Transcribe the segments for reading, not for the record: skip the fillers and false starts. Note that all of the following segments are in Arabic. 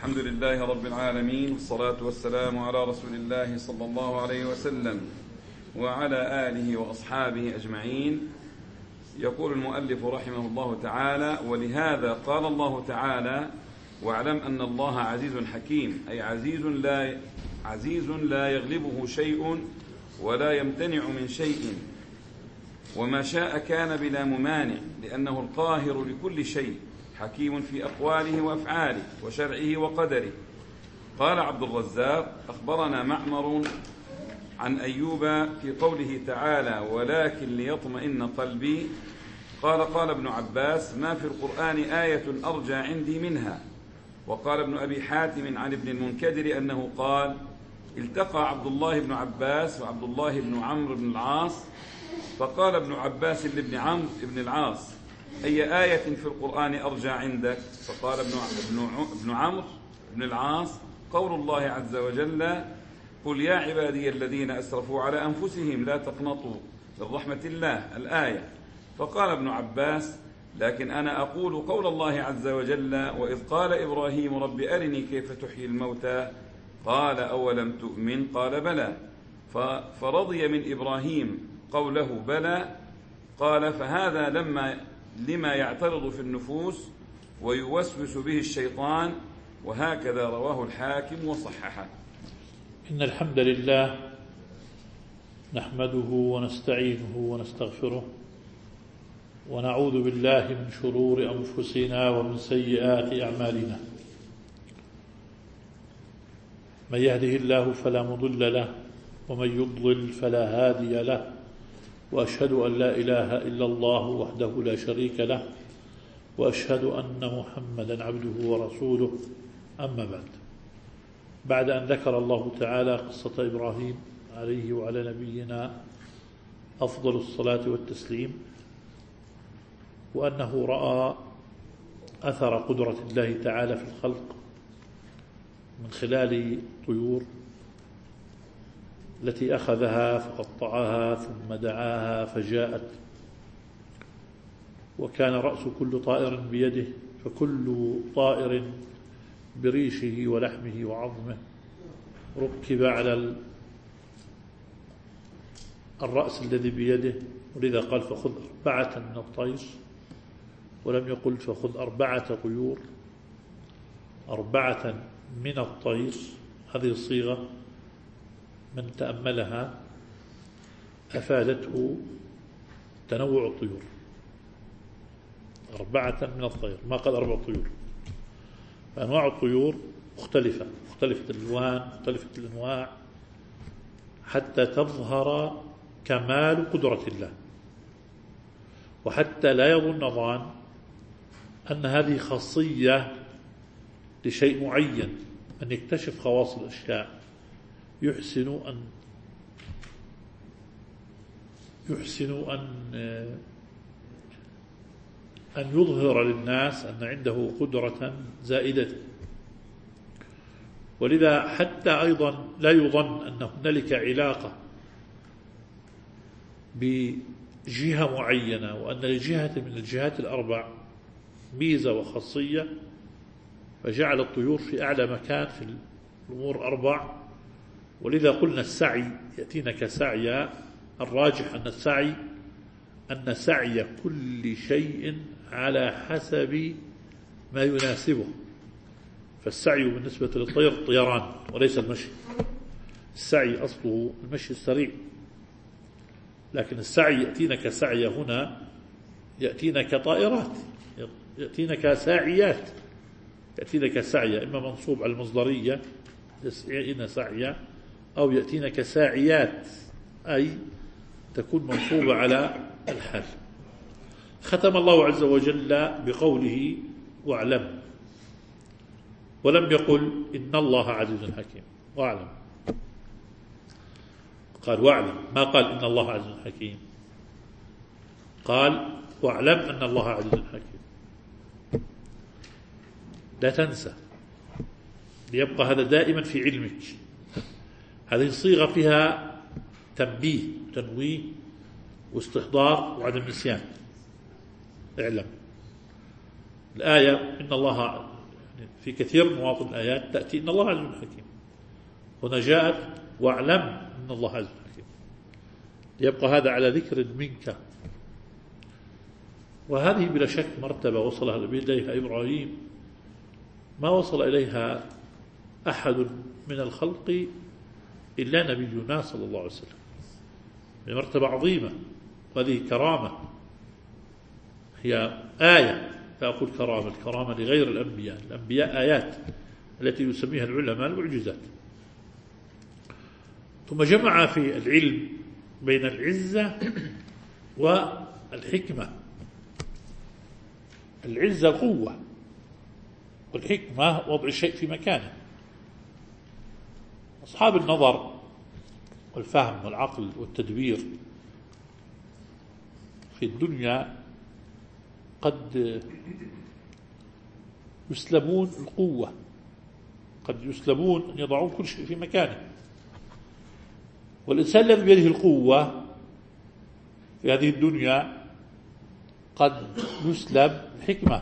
الحمد لله رب العالمين، والصلاة والسلام على رسول الله صلى الله عليه وسلم وعلى آله وأصحابه أجمعين. يقول المؤلف رحمه الله تعالى: ولهذا قال الله تعالى: واعلم أن الله عزيز حكيم، أي عزيز لا يغلبه شيء ولا يمتنع من شيء، وما شاء كان بلا ممانع، لأنه القاهر لكل شيء، حكيم في أقواله وأفعاله وشرعه وقدره. قال عبد الرزاق: أخبرنا معمر عن أيوب في قوله تعالى: ولكن ليطمئن قلبي. قال ابن عباس: ما في القرآن آية أرجى عندي منها. وقال ابن أبي حاتم عن ابن المنكدر أنه قال: التقى عبد الله بن عباس وعبد الله بن عمرو بن العاص، فقال ابن عباس لابن عمرو بن العاص: أي آية في القرآن أرجى عندك؟ فقال ابن عمرو بن العاص: قول الله عز وجل: قل يا عبادي الذين أسرفوا على أنفسهم لا تقنطوا من رحمة الله، الآية. فقال ابن عباس: لكن أنا أقول قول الله عز وجل: وإذ قال إبراهيم رب أرني كيف تحيي الموتى، قال أولم تؤمن؟ قال بلى. فرضي من إبراهيم قوله بلى. قال: فهذا لما يعترض في النفوس ويوسوس به الشيطان. وهكذا رواه الحاكم وصححه. إن الحمد لله نحمده ونستعينه ونستغفره، ونعوذ بالله من شرور أنفسنا ومن سيئات أعمالنا. من يهده الله فلا مضل له، ومن يضلل فلا هادي له، وأشهد أن لا إله إلا الله وحده لا شريك له، وأشهد أن محمدا عبده ورسوله. أما بعد أن ذكر الله تعالى قصة إبراهيم عليه وعلى نبينا أفضل الصلاة والتسليم، وأنه رأى أثر قدرة الله تعالى في الخلق من خلال طيور التي أخذها فقطعها ثم دعاها فجاءت، وكان رأس كل طائر بيده، فكل طائر بريشه ولحمه وعظمه ركب على الرأس الذي بيده، ولذا قال: فخذ 4 من الطير، ولم يقل فخذ 4 طيور. 4 من الطير، هذه الصيغة من تأملها أفادته تنوع الطيور. 4 من الطير، ما قال 4 طيور. فأنواع الطيور مختلفة الألوان، مختلفة الأنواع، حتى تظهر كمال قدرة الله، وحتى لا يظن ظان أن هذه خاصية لشيء معين. أن يكتشف خواص الأشياء يحسن أن يظهر للناس أن عنده قدرة زائدة. ولذا حتى أيضا لا يظن أن هنالك علاقة بجهة معينة، وأن لجهة من الجهات ال4 ميزة وخاصية، فجعل الطيور في أعلى مكان في الأمور 4. ولذا قلنا السعي يأتينا كسعي، الراجح أن سعي كل شيء على حسب ما يناسبه. فالسعي بالنسبة للطير الطيران وليس المشي. السعي أصله المشي السريع، لكن السعي يأتينا كسعي هنا، يأتينا كطائرات، يأتينا كساعيات، يأتينا كسعي إما منصوب على المصدرية يأتينا سعيا، أو يأتينا كساعيات أي تكون منصوبة على الحال. ختم الله عز وجل بقوله: واعلم، ولم يقل إن الله عزيز حكيم. واعلم، قال واعلم، ما قال إن الله عزيز حكيم، قال واعلم أن الله عزيز حكيم. لا تنسى، ليبقى هذا دائما في علمك. هذه الصيغة فيها تنبيه وتنويه واستحضار وعدم نسيان. اعلم. الآية إن الله في كثير من مواطن الآيات تأتي إن الله عزيز حكيم، هنا جاءت واعلم إن الله عزيز حكيم، يبقى هذا على ذكر منك. وهذه بلا شك مرتبة وصلها إليها إبراهيم ما وصل إليها أحد من الخلق إلا نبينا صلى الله عليه وسلم، بمرتبة عظيمة، وهذه كرامة، هي آية، لا أقول كرامة، الكرامة لغير الأنبياء، الأنبياء آيات التي يسميها العلماء المعجزات. ثم جمع في العلم بين العزة والحكمة. العزة القوة، والحكمة وضع الشيء في مكانه. أصحاب النظر والفهم والعقل والتدبير في الدنيا قد يسلبون القوة، قد يسلبون أن يضعون كل شيء في مكانه. والإنسان الذي بيده القوة في هذه الدنيا قد يسلب الحكمة.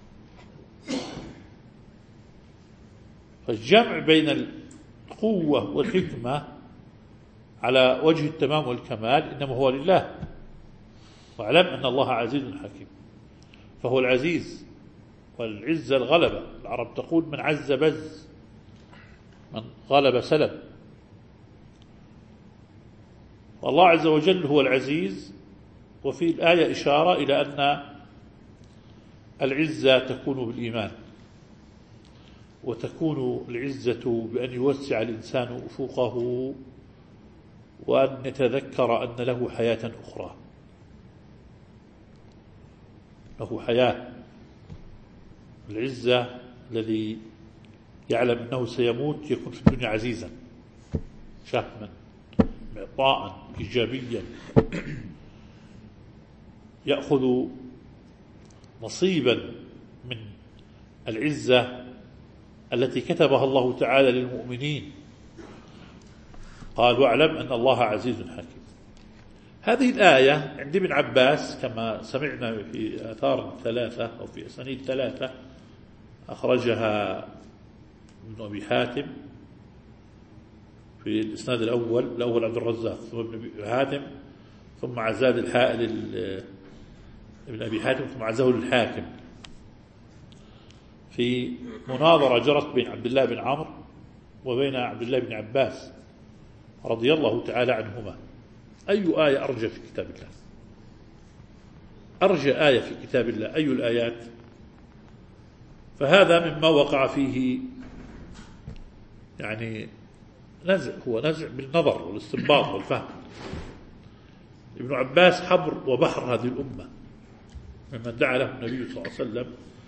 فالجمع بين القوة والحكمة على وجه التمام والكمال إنما هو لله. واعلم أن الله عزيز حكيم، فهو العزيز، والعزة الغلبة. العرب تقول من عز بز، من غلب سلب. والله عز وجل هو العزيز. وفي الآية إشارة إلى أن العزة تكون بالإيمان، وتكون العزة بأن يوسع الإنسان أفقه، وأن يتذكر أن له حياة أخرى، له حياة. العزة الذي يعلم أنه سيموت يكون في الدنيا عزيزا شهما معطاء إيجابيا، يأخذ نصيبا من العزة التي كتبها الله تعالى للمؤمنين. قال واعلم أن الله عزيز حكيم. هذه الآية عند ابن عباس كما سمعنا في آثار ثلاثة أو في أسانيد ثلاثة أخرجها ابن أبي حاتم في الإسناد الأول عبد الرزاق، ثم ابن أبي حاتم، ثم عزاد الحائل ابن أبي حاتم، ثم عزاه الحاكم، في مناظرة جرت بين عبد الله بن عمرو وبين عبد الله بن عباس رضي الله تعالى عنهما. أي آية أرجى في كتاب الله؟ أرجى آية في كتاب الله أي الآيات؟ فهذا مما وقع فيه يعني نزع، هو نزع بالنظر والاستنباط والفهم. ابن عباس حبر وبحر هذه الأمة ممن دعا له النبي صلى الله عليه وسلم.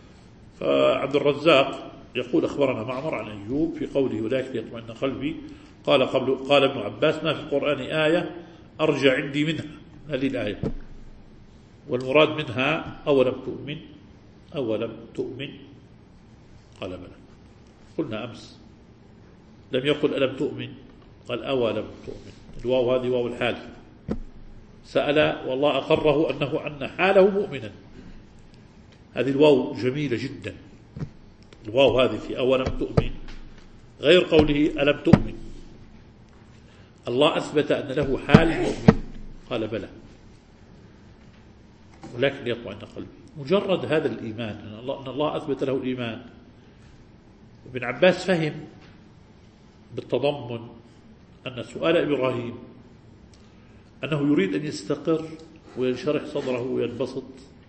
فعبد يقول أخبرنا معمر عن أيوب في قوله ولكن يطمئن قلبي، قال ابن عباس ما في القرآن آية أرجى عندي منها هذه الآية، والمراد منها أولم تؤمن قال بلى. قلنا أمس لم يقل ألم تؤمن، قال أولم تؤمن. الواو هذه واو الحال، سأل والله أقره أن حاله مؤمنا. هذه الواو جميلة جدا، الواو هذه في أولم تؤمن غير قوله ألم تؤمن. الله أثبت أن له حال مؤمن، قال بلى ولكن يطمئن قلبي. مجرد هذا الإيمان أن الله أثبت له الإيمان. ابن عباس فهم بالتضمن أن سؤال إبراهيم أنه يريد أن يستقر وينشرح صدره وينبسط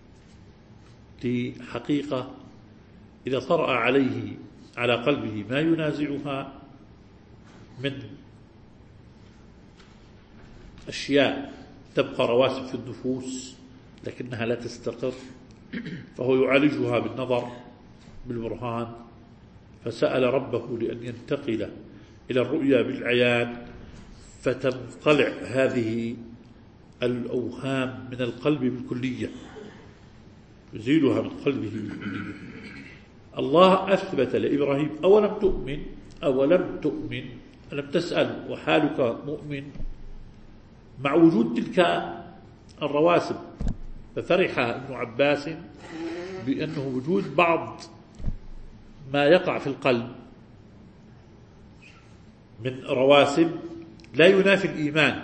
لحقيقة إذا طرأ عليه على قلبه ما ينازعها من أشياء تبقى رواسب في النفوس لكنها لا تستقر، فهو يعالجها بالنظر بالبرهان. فسأل ربه لأن ينتقل إلى الرؤيا بالعيان، فتنقلع هذه الأوهام من القلب بالكلية، يزيلها من قلبه بالكلية. الله أثبت لإبراهيم أولم تؤمن ألم تسأل وحالك مؤمن، مع وجود تلك الرواسب. ففرح ابن عباس بأنه وجود بعض ما يقع في القلب من رواسب لا ينافي الإيمان،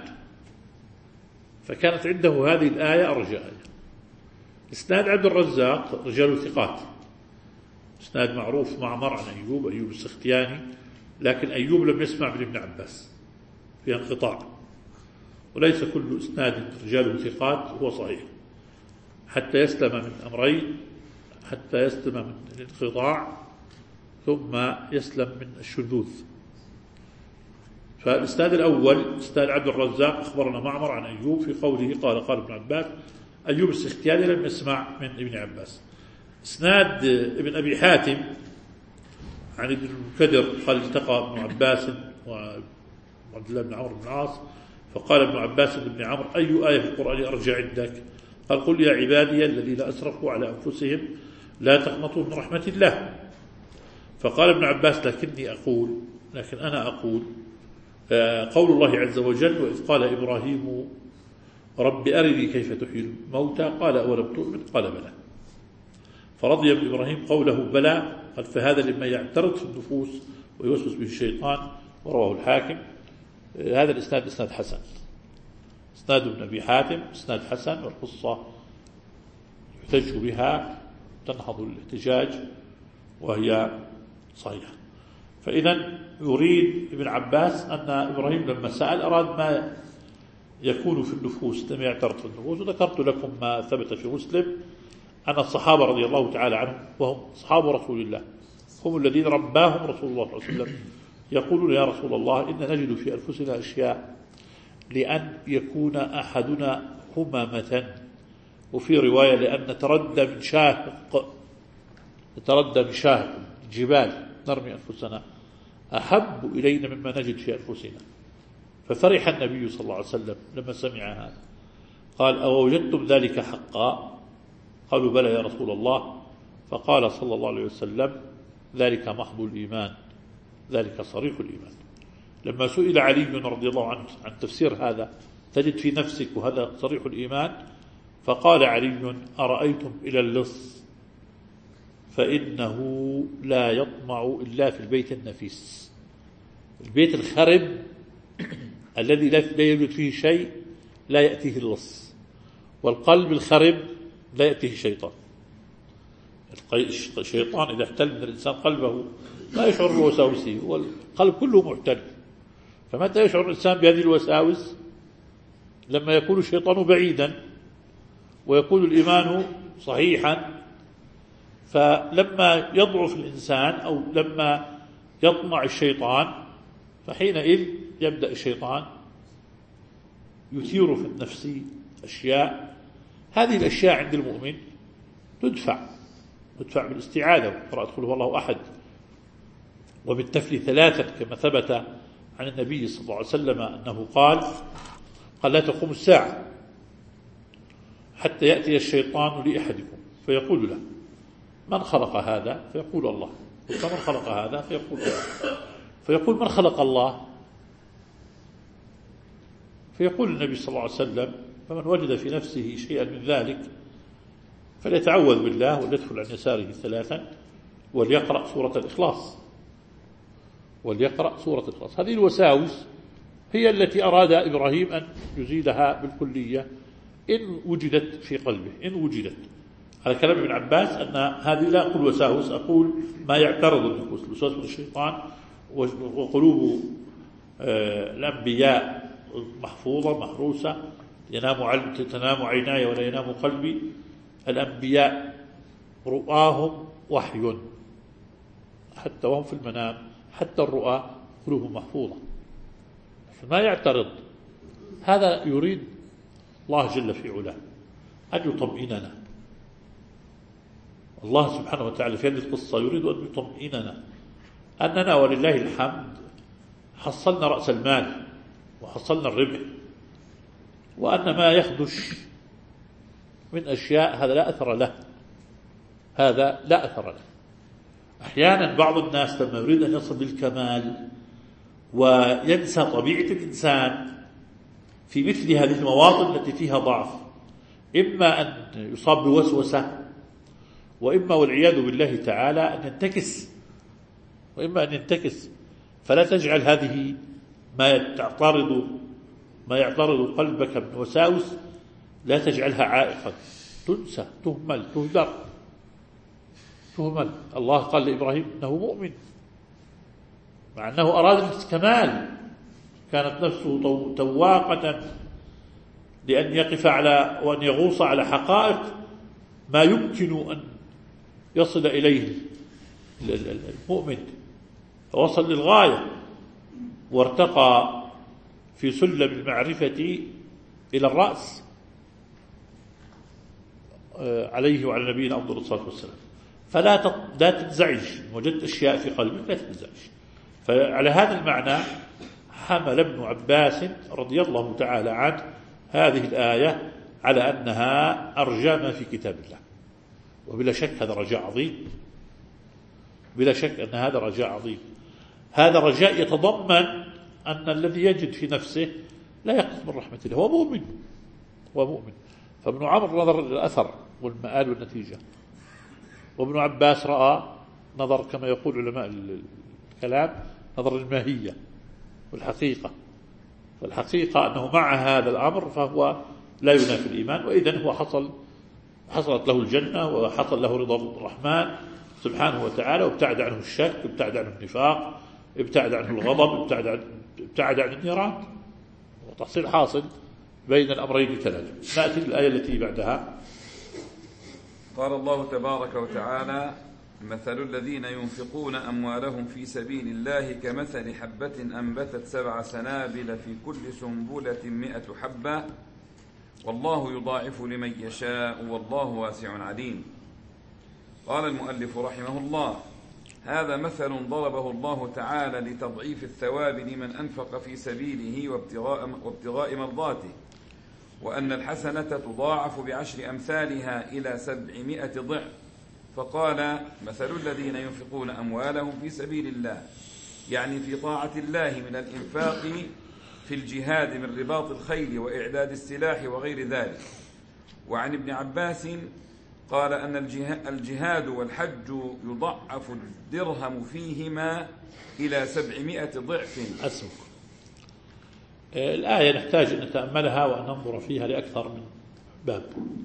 فكانت عنده هذه الآية أرجى آية. إسناد عبد الرزاق رجال ثقات، إسناد معروف معمر عن أيوب السختياني، لكن أيوب لم يسمع من ابن عباس في انقطاع، وليس كل إسناد رجاله ثقات هو صحيح، حتى يسلم من أمرين، حتى يسلم من الانقطاع ثم يسلم من الشذوذ. فالإسناد الأول إسناد عبد الرزاق أخبرنا معمر عن أيوب في قوله قال ابن عباس، أيوب السختياني لم يسمع من ابن عباس. إسناد ابن أبي حاتم عن ابن المكدر قال التقى ابن عباس وعبد الله بن عمرو بن العاص، فقال ابن عباس لابن عمرو أي آية في القرآن أرجى عندك؟ قال قل يا عبادي الذين أسرفوا على أنفسهم لا تقنطوا من رحمة الله. فقال ابن عباس لكن أنا أقول قول الله عز وجل وإذ قال إبراهيم رب أرني كيف تحيي الموتى قال أولم تؤمن قال بلى، فرضي ابن إبراهيم قوله بلى، قال فهذا لما يعترض في النفوس ويوسوس به الشيطان، ورواه الحاكم. هذا الإسناد إسناد حسن، إسناد ابن أبي حاتم إسناد حسن، والقصة يحتج بها تنهض الاحتجاج وهي صحيحة. فإذا يريد ابن عباس أن إبراهيم لما سأل أراد ما يكون في النفوس لما يعترض في النفوس. وذكرت لكم ما ثبت في مسلم أن الصحابة رضي الله تعالى عنهم وهم أصحاب رسول الله هم الذين رباهم رسول الله صلى الله عليه وسلم يقولون يا رسول الله إن نجد في أنفسنا أشياء لأن يكون أحدنا همامة، وفي رواية لأن نتردى من شاهق جبال نرمي أنفسنا أحب إلينا مما نجد في أنفسنا. ففرح النبي صلى الله عليه وسلم لما سمع هذا، قال أوجدتم ذلك حقا؟ قالوا بلى يا رسول الله. فقال صلى الله عليه وسلم ذلك محض الإيمان، ذلك صريح الإيمان. لما سئل علي رضي الله عنه عن تفسير هذا تجد في نفسك وهذا صريح الإيمان، فقال علي أرأيتم إلى اللص فإنه لا يطمع إلا في البيت النفيس، البيت الخرب الذي لا يوجد فيه شيء لا يأتيه اللص، والقلب الخرب لا يأتيه شيطان. الشيطان إذا احتل من الإنسان قلبه لا يشعر بوساوسه، والقلب كله محتل. فمتى يشعر الإنسان بهذه الوساوس؟ لما يكون الشيطان بعيدا ويكون الإيمان صحيحا. فلما يضعف الإنسان أو لما يطمع الشيطان فحينئذ يبدأ الشيطان يثير في النفس أشياء. هذه الأشياء عند المؤمن تدفع بالاستعاذة، قرأت قل هو الله أحد وبالتفل 3 كما ثبت عن النبي صلى الله عليه وسلم أنه قال لا تقوم الساعة حتى يأتي الشيطان لأحدكم فيقول له من خلق هذا؟ فيقول الله. فمن خلق هذا؟ فيقول الله. فيقول من خلق الله؟ فيقول النبي صلى الله عليه وسلم فمن وجد في نفسه شيئا من ذلك فليتعوذ بالله وليدخل عن يساره 3 وليقرأ سورة الإخلاص. هذه الوساوس هي التي أراد إبراهيم أن يزيلها بالكلية إن وجدت في قلبه، إن وجدت. على كلام ابن عباس أن هذه لا أقول وساوس، أقول ما يعترض النفوس، الوسواس من الشيطان. وقلوب الأنبياء محفوظة محروسة، تنام عيناي ولا ينام قلبي. الأنبياء رؤاهم وحي حتى وهم في المنام، حتى الرؤى قلوبهم محفوظة فما يعترض. هذا يريد الله جل في علاه أن يطمئننا. الله سبحانه وتعالى في هذه القصة يريد أن يطمئننا أننا ولله الحمد حصلنا رأس المال وحصلنا الربح، وأن ما يخدش من أشياء هذا لا أثر له. أحيانا بعض الناس لما يريد أن يصل للكمال وينسى طبيعة الإنسان في مثل هذه المواطن التي فيها ضعف، إما أن يصاب بوسوسة، وإما والعياذ بالله تعالى أن ينتكس وإما أن ينتكس. فلا تجعل هذه ما يعترض قلبك من وساوس، لا تجعلها عائقا، تنسى، تهمل، تهدر، تهمل. الله قال لإبراهيم إنه مؤمن، مع أنه أراد الاستكمال، كانت نفسه تواقة لأن يقف على وأن يغوص على حقائق ما يمكن أن يصل إليه المؤمن، فوصل للغاية وارتقى في سلم المعرفة إلى الرأس عليه وعلى نبينا أفضل الصلاة والسلام. لا تنزعج، وجدت أشياء في قلبك لا تنزعج. فعلى هذا المعنى حمل ابن عباس رضي الله تعالى عنه هذه الآية على أنها أرجى ما في كتاب الله. وبلا شك هذا رجاء عظيم، بلا شك أن هذا رجاء عظيم. هذا رجاء يتضمن أن الذي يجد في نفسه لا يقصد من رحمة الله، هو مؤمن. فابن عمرو نظر للأثر والمآل والنتيجة، وابن عباس رأى نظر كما يقول علماء الكلام نظر الماهية والحقيقة. فالحقيقة أنه مع هذا الأمر فهو لا ينافي الإيمان، وإذن هو حصلت له الجنة وحصل له رضا الرحمن سبحانه وتعالى، وابتعد عنه الشك، ابتعد عنه النفاق، ابتعد عنه الغضب، ابتعد عن النيران، وتحصيل حاصل بين الأمرين تلازم. نأتي الآية التي بعدها. قال الله تبارك وتعالى: مثل الذين ينفقون أموالهم في سبيل الله كمثل حبة أنبتت 7 سنابل في كل سنبلة 100 حبة والله يضاعف لمن يشاء والله واسع عليم. قال المؤلف رحمه الله: هذا مثل ضربه الله تعالى لتضعيف الثواب لمن أنفق في سبيله وابتغاء مرضاته، وأن الحسنة تضاعف ب10 أمثالها إلى 700 ضعف. فقال: مثل الذين ينفقون أموالهم في سبيل الله، يعني في طاعة الله من الإنفاق في الجهاد من رباط الخيل وإعداد السلاح وغير ذلك. وعن ابن عباس قال أن الجهاد والحج يضعف الدرهم فيهما إلى 700 ضعف. أسمع. الآية نحتاج أن نتأملها وأن ننظر فيها لأكثر من باب،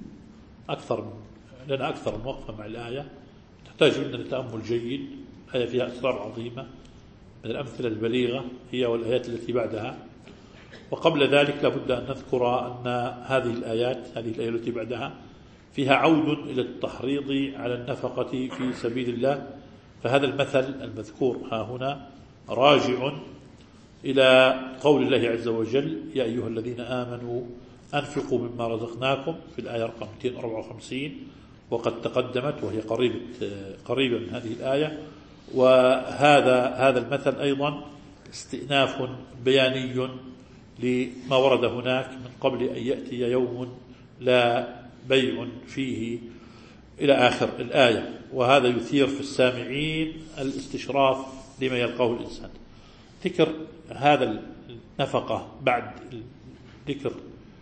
لنا أكثر من وقفة مع الآية، تحتاج منا لتأمل جيد. الآية فيها أسرار عظيمة من الأمثلة البليغة هي والآيات التي بعدها. وقبل ذلك لابد أن نذكر أن هذه الآية التي بعدها فيها عود إلى التحريض على النفقة في سبيل الله. فهذا المثل المذكور ها هنا راجع إلى قول الله عز وجل: يا أيها الذين آمنوا أنفقوا مما رزقناكم، في الآية رقم 254، وقد تقدمت وهي قريبة من هذه الآية. وهذا المثل أيضا استئناف بياني لما ورد هناك من قبل أن يأتي يوم لا بيع فيه إلى آخر الآية. وهذا يثير في السامعين الاستشراف لما يلقاه الإنسان. ذكر هذا النفقة بعد ذكر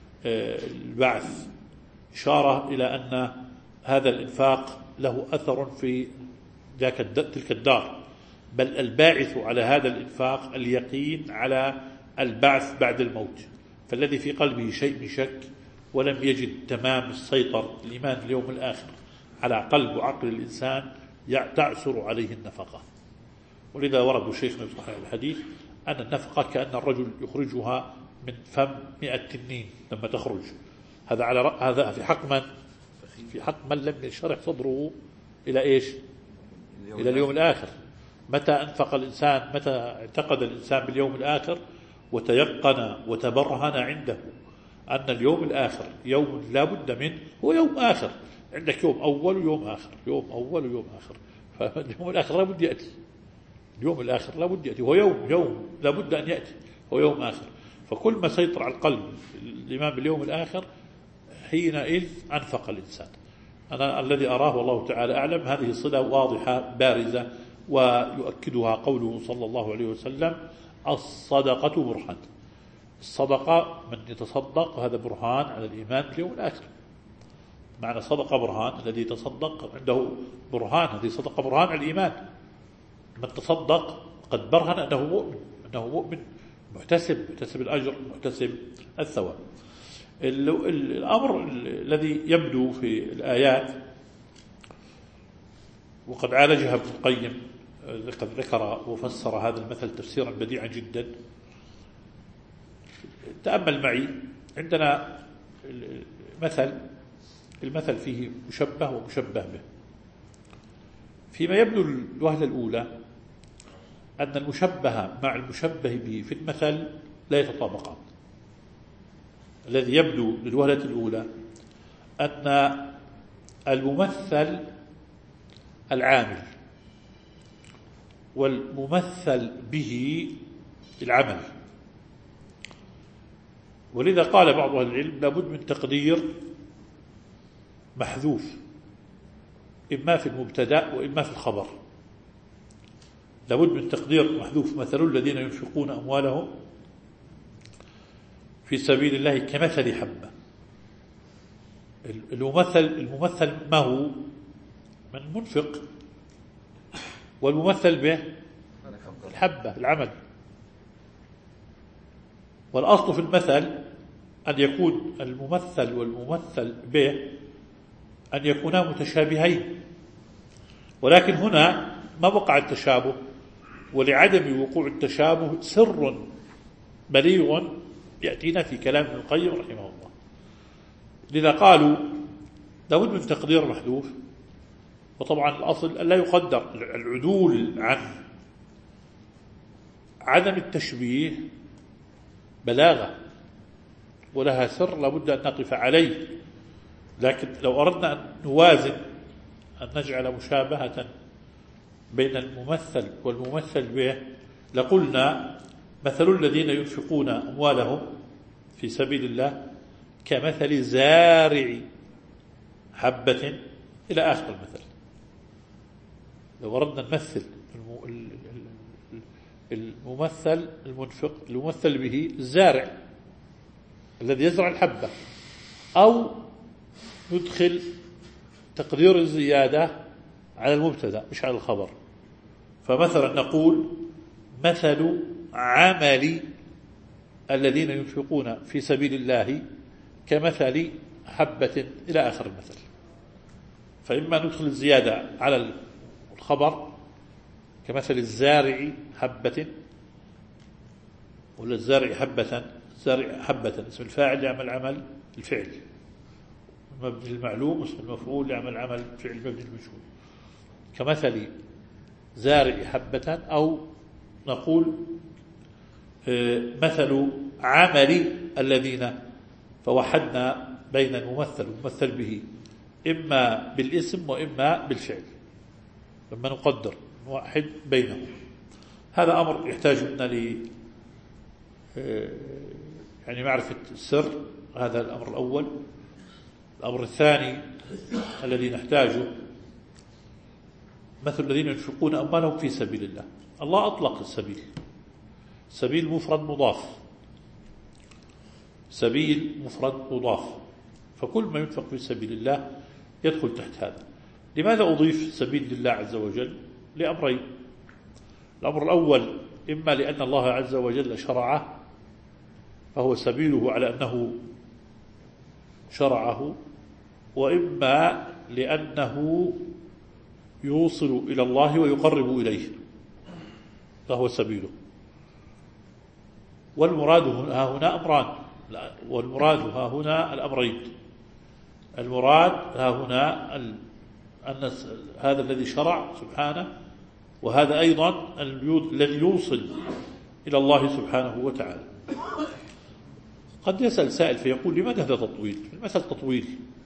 البعث إشارة إلى أن هذا الإنفاق له أثر في تلك الدار، بل الباعث على هذا الإنفاق اليقين على البعث بعد الموت. فالذي في قلبه شيء من شك ولم يجد تمام السيطر الإيمان باليوم الآخر على قلب وعقل الإنسان تعسر عليه النفقة. ولذا ورد شيخنا في صحيح الحديث أن النفقة كأن الرجل يخرجها من فم 100 تنين لما تخرج. هذا في حق من؟ في حق من لم يشرح صدره إلى إيش؟ إلى اليوم الآخر. متى أنفق الإنسان، متى اعتقد الإنسان باليوم الآخر وتيقن وتبرهن عنده أن اليوم الآخر يوم لا بد منه، هو يوم آخر. عندك يوم أول ويوم آخر، يوم أول ويوم آخر، فاليوم الآخر لا بد يأتي، اليوم الآخر لا بد يأتي، هو يوم لا بد أن يأتي، هو يوم آخر. فكل ما سيطر على القلب الإيمان باليوم الآخر حينئذ أنفق الإنسان. أنا الذي أراه والله تعالى أعلم هذه صلة واضحة بارزة، ويؤكدها قوله صلى الله عليه وسلم: الصدقة برهان. الصدقة من يتصدق هذا برهان على الإيمان باليوم الآخر. معنى صدقة برهان، الذي يتصدق عنده برهان، هذه صدقة برهان على الإيمان من تصدق قد برهن أنه مؤمن محتسب الأجر، محتسب الثواب. الأمر الذي يبدو في الآيات وقد عالجها ابن القيم، قد ذكر وفسر هذا المثل تفسيرا بديعا جدا. تأمل معي، عندنا المثل فيه مشبه ومشبه به. فيما يبدو الوهلة الأولى أن المشبه مع المشبه به في المثل لا يتطابقان. الذي يبدو للوهلة الأولى أن الممثل العامل والممثل به العمل، ولذا قال بعض أهل العلم لابد من تقدير محذوف إما في المبتدأ وإما في الخبر. لابد من تقدير محذوف: مثل الذين ينفقون أموالهم في سبيل الله كمثل حبة. الممثل ما هو؟ من منفق، والممثل به الحبة العمل. والأصل في المثل أن يكون الممثل والممثل به أن يكونا متشابهين، ولكن هنا ما وقع التشابه، ولعدم وقوع التشابه سر بليغ يأتينا في كلام ابن القيم رحمه الله. لذا قالوا لابد من تقدير محذوف. وطبعا الأصل أن لا يقدر العدول عن عدم التشبيه بلاغة ولها سر لابد أن نقف عليه. لكن لو أردنا أن نوازن، أن نجعل مشابهة بين الممثل والممثل به، لقلنا مثل الذين ينفقون أموالهم في سبيل الله كمثل زارع حبة إلى آخر المثل. لو أردنا نمثل الممثل المنفق الممثل به الزارع الذي يزرع الحبة، أو ندخل تقدير الزيادة على المبتدأ مش على الخبر. فمثلا نقول مثل عمل الذين ينفقون في سبيل الله كمثل حبة إلى آخر المثل. فإما ندخل الزيادة على الخبر كمثل الزارع حبة، ولا الزارع حبة، الزارع حبة اسم الفاعل يعمل عمل الفعل مبني المعلوم، اسم المفعول يعمل عمل فعل مبني المجهول، كمثل زارع حبة. أو نقول مثل عمل الذين، فوحدنا بين الممثل والممثل به إما بالاسم وإما بالفعل، لما نقدر نوحد بينهم. هذا أمر يحتاج منا يعني معرفة السر. هذا الأمر الأول. الأمر الثاني الذي نحتاجه مثل الذين ينفقون أموالهم في سبيل الله. الله أطلق السبيل، سبيل مفرد مضاف، سبيل مفرد مضاف، فكل ما ينفق في سبيل الله يدخل تحت هذا. لماذا أضيف سبيل لله عز وجل؟ لأمرين. الأمر الأول إما لأن الله عز وجل شرعه فهو سبيله على أنه شرعه، وإما لأنه يوصل إلى الله ويقرب إليه فهو سبيله. والمراد ها هنا أمران، والمراد ها هنا الأمرين. المراد ها هنا أن هذا الذي شرع سبحانه، وهذا أيضا الذي يوصل إلى الله سبحانه وتعالى. قد يسأل سائل فيقول لماذا هذا تطويل؟ في المثل تطويل،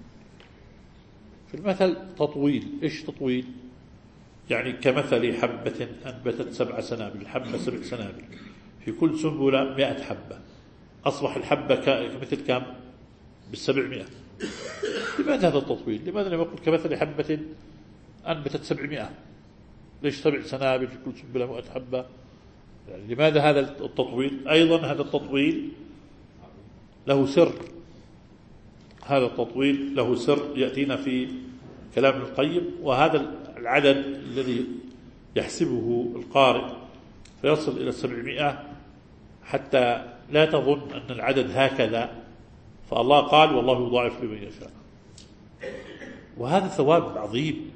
في المثل تطويل. إيش تطويل؟ يعني كمثل حبة أنبتت 7 سنابل، الحبة 7 سنابل في كل سنبلة 100 حبة، أصبح الحبة كمثل كم؟ بال700. لماذا هذا التطويل؟ لماذا لم يقول كمثل حبة أنبتت 700؟ ليش 7 سنابل في كل سنبلة 100 حبة؟ يعني لماذا هذا التطويل؟ أيضا هذا التطويل له سر، هذا التطويل له سر يأتينا في كلام ابن القيم. وهذا العدد الذي يحسبه القارئ فيصل إلى 700 حتى لا تظن أن العدد هكذا، فالله قال والله يضاعف لمن يشاء. وهذا ثواب عظيم،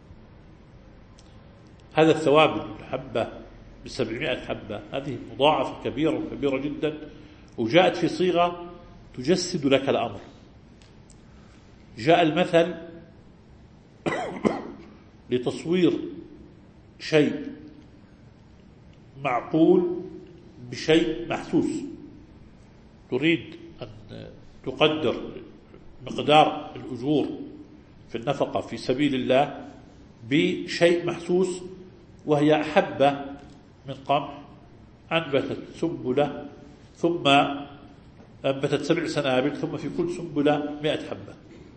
هذا الثواب الحبة ب700 حبة، هذه مضاعفة كبيرة وكبيرة جدا، وجاءت في صيغة تجسد لك الأمر. جاء المثل لتصوير شيء معقول بشيء محسوس. تريد أن تقدر مقدار الأجور في النفقة في سبيل الله بشيء محسوس، وهي حبة من قمح أنبتت سنبلة ثم أنبتت 7 سنابل ثم في كل سنبلة 100 حبة،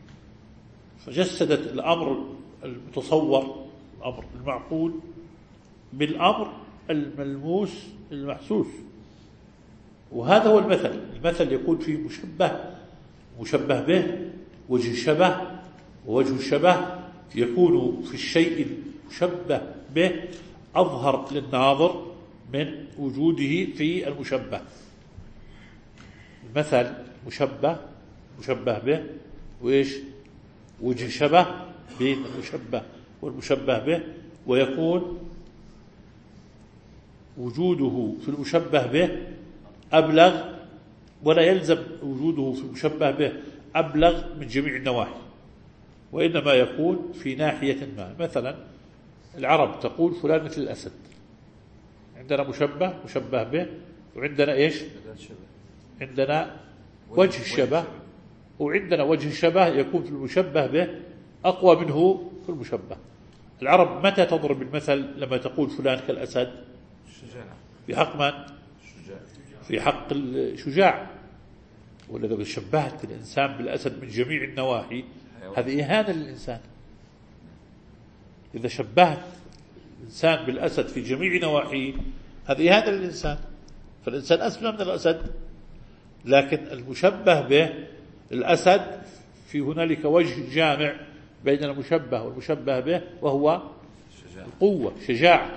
فجسدت الأمر المتصور، الأمر المعقول، بالأمر الملموس المحسوس. وهذا هو المثل. المثل يكون فيه مشبه به، وجه الشبه، ووجه الشبه يكون في الشيء المشبه به أظهر للناظر من وجوده في المشبه. المثل مشبه به، وإيش وجه شبه بين المشبه والمشبه به، ويكون وجوده في المشبه به أبلغ، ولا يلزم وجوده في المشبه به أبلغ من جميع النواحي، وإنما يكون في ناحية ما. مثلا العرب تقول فلان مثل الأسد، عندنا مشبه به، وعندنا إيش عندنا وجه الشبه، وعندنا وجه الشبه يكون في المشبه به أقوى منه في المشبه. العرب متى تضرب المثل؟ لما تقول فلان كالأسد في حق من؟ في حق الشجاع. ولذا شبهت الإنسان بالأسد من جميع النواحي، هذه إهانة للإنسان. إذا شبهت الإنسان بالأسد في جميع نواحيه هذه إهانة للإنسان، فالإنسان أسمى من الأسد. لكن المشبه به الأسد في هنالك وجه جامع بين المشبه والمشبه به، وهو القوة، شجاعة.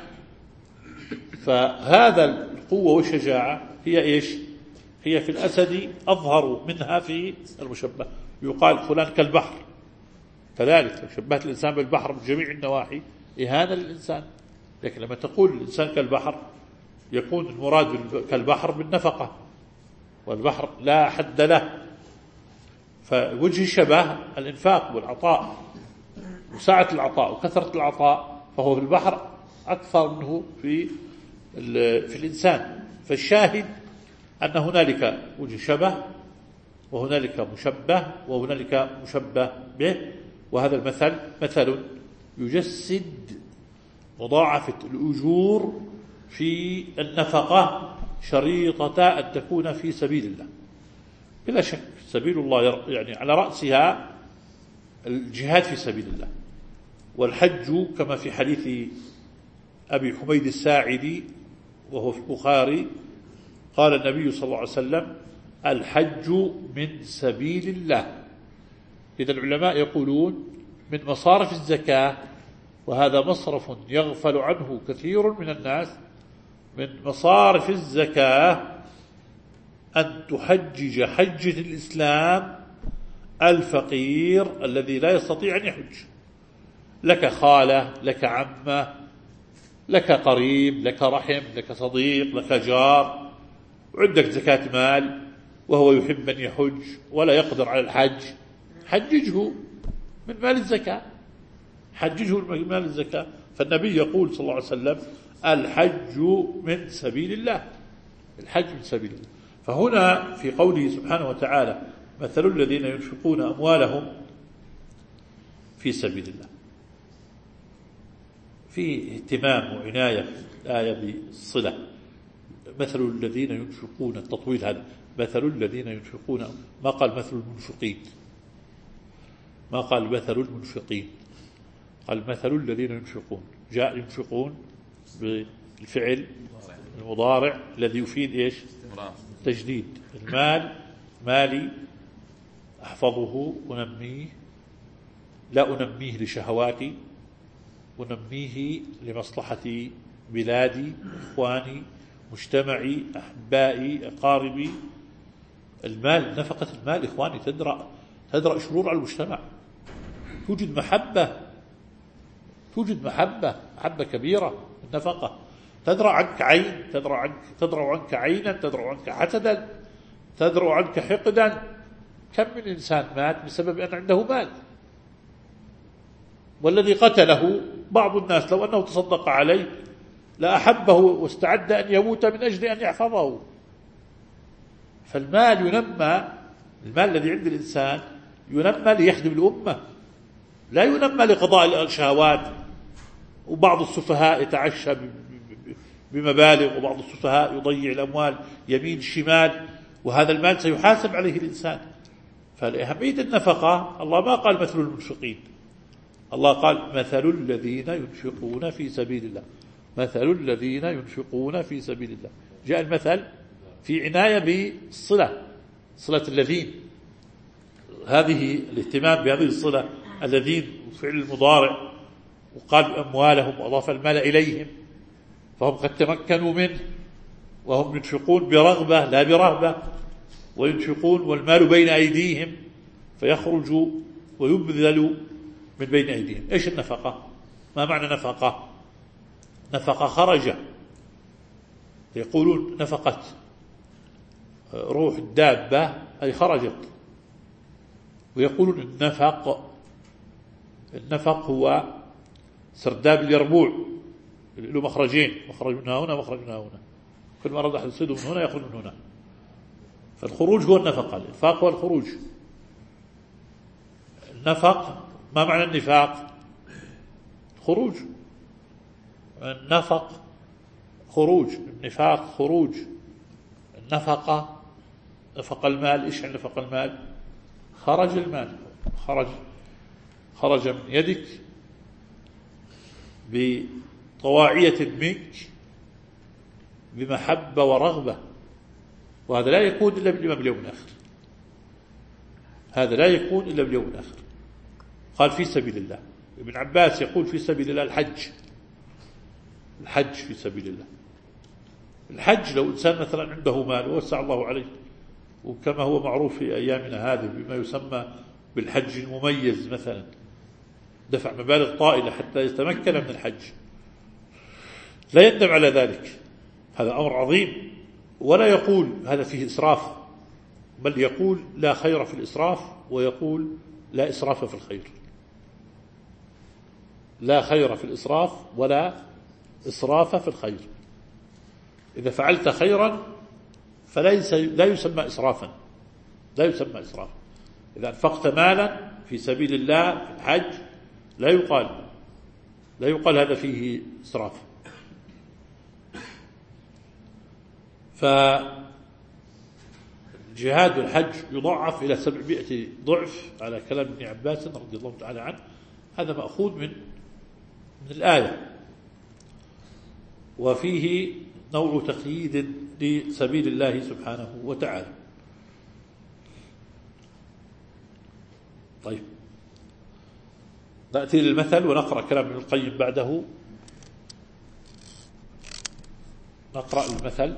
فهذا القوة والشجاعة هي إيش؟ هي في الأسد أظهر منها في المشبه. يقال فلان كالبحر، كذلك شبهت الإنسان بالبحر من جميع النواحي إهانة للإنسان. لكن لما تقول الإنسان كالبحر يكون المراد كالبحر بالنفقة، والبحر لا حد له. فوجه الشبه الإنفاق والعطاء وسعة العطاء وكثرة العطاء، فهو في البحر أكثر منه في الإنسان. فالشاهد أن هنالك وجه شبه، وهنالك مشبه، وهنالك مشبه به. وهذا المثل مثل يجسد مضاعفة الأجور في النفقة شريطة أن تكون في سبيل الله. بلا شك سبيل الله يعني على رأسها الجهاد في سبيل الله، والحج كما في حديث أبي حميد الساعدي وهو في البخاري قال النبي صلى الله عليه وسلم: الحج من سبيل الله. إذا العلماء يقولون من مصارف الزكاة، وهذا مصرف يغفل عنه كثير من الناس، من مصارف الزكاة أن تحجج حجة الإسلام الفقير الذي لا يستطيع أن يحج. لك خالة، لك عمة، لك قريب، لك رحم، لك صديق، لك جار، وعندك زكاة مال وهو يحب أن يحج ولا يقدر على الحج، حججه من مال الزكاة، حججه من مال الزكاة. فالنبي يقول صلى الله عليه وسلم: الحج من سبيل الله، الحج من سبيل الله. فهنا في قوله سبحانه وتعالى: مثل الذين ينفقون أموالهم في سبيل الله، في اهتمام وعناية في الآية بالصلة. مثل الذين ينفقون، التطويل هذا، مثل الذين ينفقون، ما قال مثل المنفقين، ما قال مثل المنفقين، قال مثل الذين ينفقون. جاء ينفقون بالفعل المضارع الذي يفيد إيش؟ تجديد. المال مالي أحفظه أنميه، لا أنميه لشهواتي، أنميه لمصلحة بلادي، إخواني، مجتمعي، أحبائي، أقاربي. المال، نفقة المال إخواني تدرأ شرور على المجتمع. توجد محبة كبيرة. النفقة تدرأ عنك عين، تدرأ عنك عينا، تدرأ عنك حسدا، تدرأ عنك حقدا. كم من إنسان مات بسبب أن عنده مال، والذي قتله بعض الناس لو أنه تصدق عليه لأحبه واستعد أن يموت من أجل أن يحفظه. فالمال ينمى، المال الذي عند الإنسان ينمى ليخدم الأمة، لا ينمى لقضاء الشهوات. وبعض السفهاء يتعشى بمبالغ، وبعض السفهاء يضيع الأموال يمين شمال، وهذا المال سيحاسب عليه الإنسان. فلأهمية النفقة الله ما قال مثل المنفقين، الله قال مثل الذين ينفقون في سبيل الله، مثل الذين ينفقون في سبيل الله. جاء المثل في عناية بالصلة، صلة الذين، هذه الاهتمام بهذه الصلة. الذين فعل المضارع، وقال أموالهم وأضاف المال إليهم، فهم قد تمكنوا منه وهم ينفقون برغبة لا برهبة، وينفقون والمال بين أيديهم فيخرج ويبذل من بين أيديهم. إيش النفقة؟ ما معنى نفقة؟ نفقة خرج، يقولون نفقت روح الدابة أي خرجت. ويقولون النفق هو سرداب اليربوع، له مخرجين، مخرج من هنا ومخرج من هنا، كل ما أراد أحد يصيده من هنا يخرج من هنا. فالخروج هو النفقة، الإنفاق هو الخروج. النفق، ما معنى النفاق؟ خروج. النفق خروج، النفاق خروج. النفقة نفق المال. إيش يعني نفق المال؟ خرج المال، خرج من يدك بطواعية منك، بمحبة ورغبة. وهذا لا يكون إلا باليوم الآخر، هذا لا يكون إلا باليوم الآخر. قال في سبيل الله. ابن عباس يقول في سبيل الله الحج في سبيل الله. الحج لو إنسان مثلا عنده مال ووسع الله عليه، وكما هو معروف في أيامنا هذه بما يسمى بالحج المميز، مثلا دفع مبالغ طائلة حتى يتمكن من الحج، لا يندم على ذلك. هذا أمر عظيم، ولا يقول هذا فيه إسراف، بل يقول لا خير في الإسراف، ويقول لا إسراف في الخير. لا خير في الإسراف ولا إسراف في الخير. إذا فعلت خيرا لا يسمى إسرافا، لا يسمى إسرافا. إذا أنفقت مالا في سبيل الله في الحج لا يقال هذا فيه إسراف. فالجهاد والحج يضاعف إلى 700 ضعف على كلام ابن عباس رضي الله تعالى عنه. هذا مأخوذ من الآية، وفيه نوع تقييد لسبيل الله سبحانه وتعالى. طيب، نأتي للمثل ونقرأ كلام ابن القيم بعده. نقرأ المثل.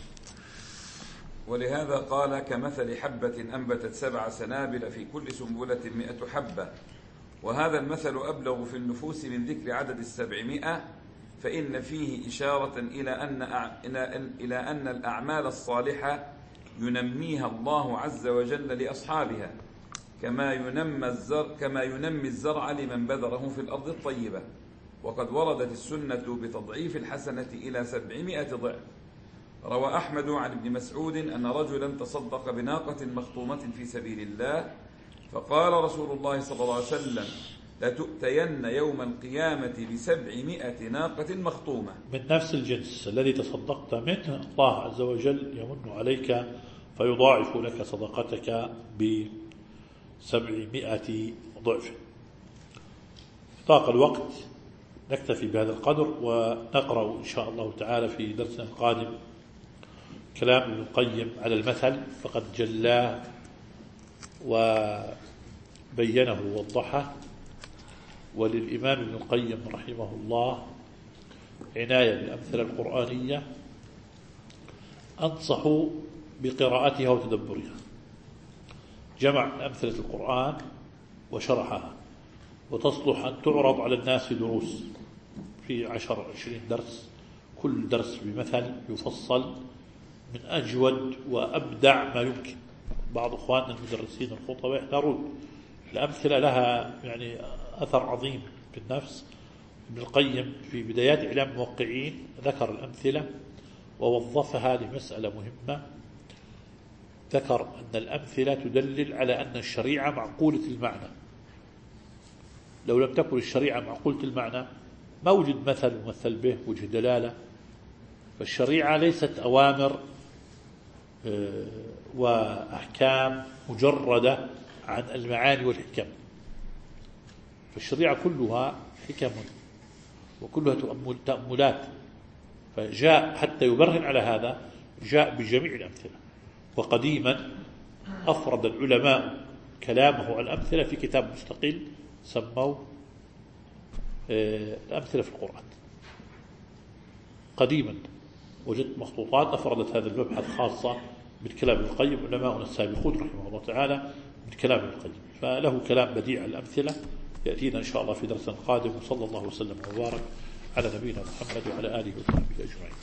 ولهذا قال كمثل حبة أنبتت 7 سنابل في كل سنبلة 100 حبة. وهذا المثل أبلغ في النفوس من ذكر عدد 700، فإن فيه إشارة إلى أن الأعمال الصالحة ينميها الله عز وجل لأصحابها، كما ينمي الزرع لمن بذره في الأرض الطيبة. وقد وردت السنة بتضعيف الحسنة إلى 700 ضعف. روى أحمد عن ابن مسعود أن رجلا تصدق بناقة مخطومة في سبيل الله، فقال رسول الله صلى الله عليه وسلم: لتؤتين يوم القيامة ب700 ناقة مخطومة من نفس الجنس الذي تصدقت منه. الله عز وجل يمن عليك فيضاعف لك صدقتك ب700 ضعف. طاق الوقت نكتفي بهذا القدر، ونقرأ إن شاء الله تعالى في درسنا القادم كلام ابن القيم على المثل، فقد جلاه وبينه ووضحه، وللإمام ابن القيم رحمه الله عناية بالأمثلة القرآنية، أنصح بقراءتها وتدبرها. جمع أمثلة القرآن وشرحها، وتصلح أن تعرض على الناس في دروس، في 10-20 درس، كل درس بمثل يفصل من أجود وأبدع ما يمكن. بعض أخواننا المدرسين الخطباء يحتارون، الأمثلة لها يعني أثر عظيم في النفس. ابن القيم في بدايات إعلام الموقعين ذكر الأمثلة ووظفها لمسألة مهمة. ذكر أن الأمثلة تدلل على أن الشريعة معقولة المعنى. لو لم تكن الشريعة معقولة المعنى ما وجد مثل ممثل به وجه دلالة. فالشريعة ليست أوامر وأحكام مجردة عن المعاني والحكم، فالشريعة كلها حكم وكلها تأملات. فجاء حتى يبرهن على هذا جاء بجميع الأمثلة. وقديما أفرد العلماء كلامه على الأمثلة في كتاب مستقل سموه الأمثلة في القرآن. قديما وجدت مخطوطات أفردت هذا المبحث خاصة بالكلام ابن القيم، علماؤنا السابقون رحمه الله تعالى من كلام ابن القيم. فله كلام بديع الأمثلة يأتينا إن شاء الله في درس قادم. وصلى الله وسلم وبارك على نبينا محمد وعلى آله وصحبه أجمعين.